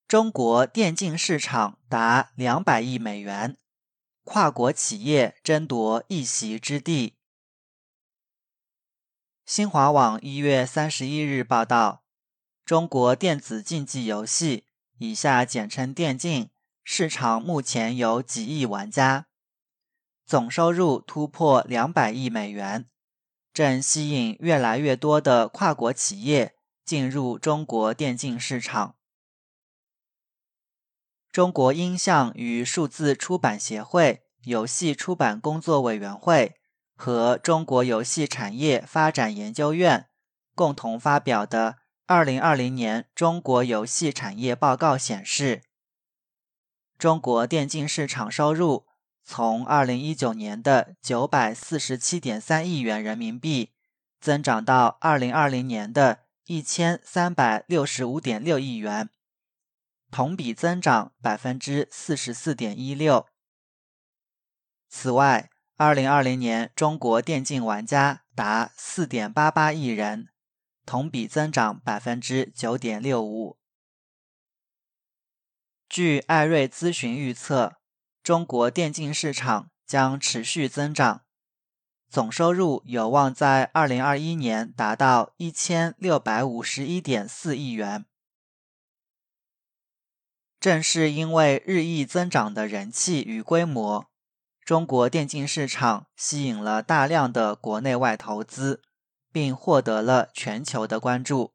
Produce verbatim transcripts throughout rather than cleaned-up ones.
中国电竞市场达两百亿美元，跨国企业争夺一席之地。新华网一月三十一日报道，中国电子竞技游戏（以下简称电竞）市场目前有几亿玩家，总收入突破两百亿美元，正吸引越来越多的跨国企业进入中国电竞市场。中国音像与数字出版协会游戏出版工作委员会和中国游戏产业发展研究院共同发表的二零二零年中国游戏产业报告显示，中国电竞市场收入从二零一九年的 九百四十七点三亿元人民币增长到二零二零年的 一千三百六十五点六亿元，同比增长 百分之四十四点一六。 此外，二零二零年中国电竞玩家达 四点八八亿人，同比增长 百分之九点六五。 据艾瑞咨询预测，中国电竞市场将持续增长，总收入有望在二零二一年达到 一千六百五十一点四亿元。正是因为日益增长的人气与规模，中国电竞市场吸引了大量的国内外投资，并获得了全球的关注。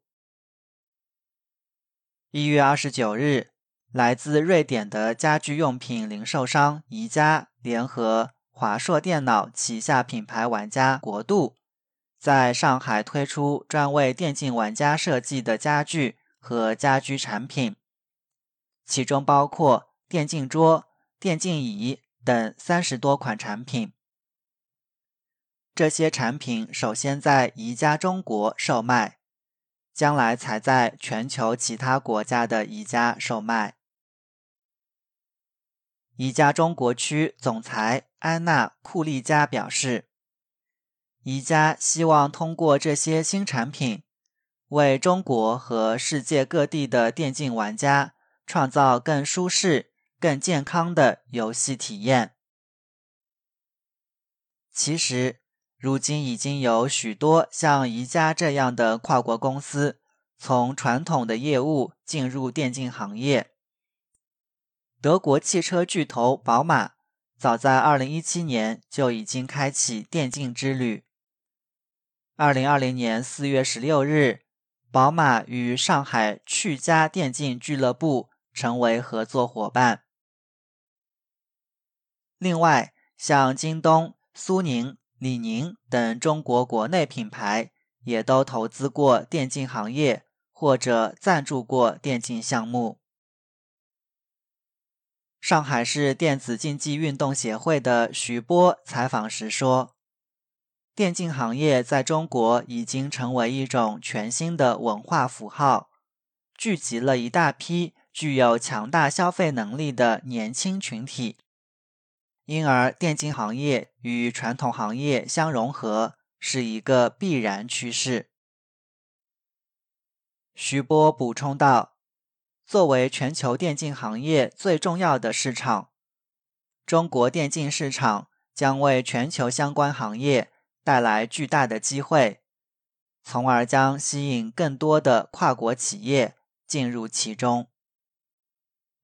一月二十九日，来自瑞典的家居用品零售商宜家联合华硕电脑旗下品牌玩家国度，在上海推出专为电竞玩家设计的家具和家居产品，其中包括电竞桌、电竞椅等三十多款产品。这些产品首先在宜家中国售卖，将来才在全球其他国家的宜家售卖。宜家中国区总裁安娜·库利加表示，宜家希望通过这些新产品，为中国和世界各地的电竞玩家创造更舒适、更健康的游戏体验。其实，如今已经有许多像宜家这样的跨国公司，从传统的业务进入电竞行业。德国汽车巨头宝马早在二零一七年就已经开启电竞之旅。二零二零年四月十六日，宝马与上海趣家电竞俱乐部成为合作伙伴。另外，像京东、苏宁、李宁等中国国内品牌也都投资过电竞行业或者赞助过电竞项目。上海市电子竞技运动协会的徐波采访时说，电竞行业在中国已经成为一种全新的文化符号，聚集了一大批具有强大消费能力的年轻群体，因而电竞行业与传统行业相融合是一个必然趋势。徐波补充道，作为全球电竞行业最重要的市场，中国电竞市场将为全球相关行业带来巨大的机会，从而将吸引更多的跨国企业进入其中。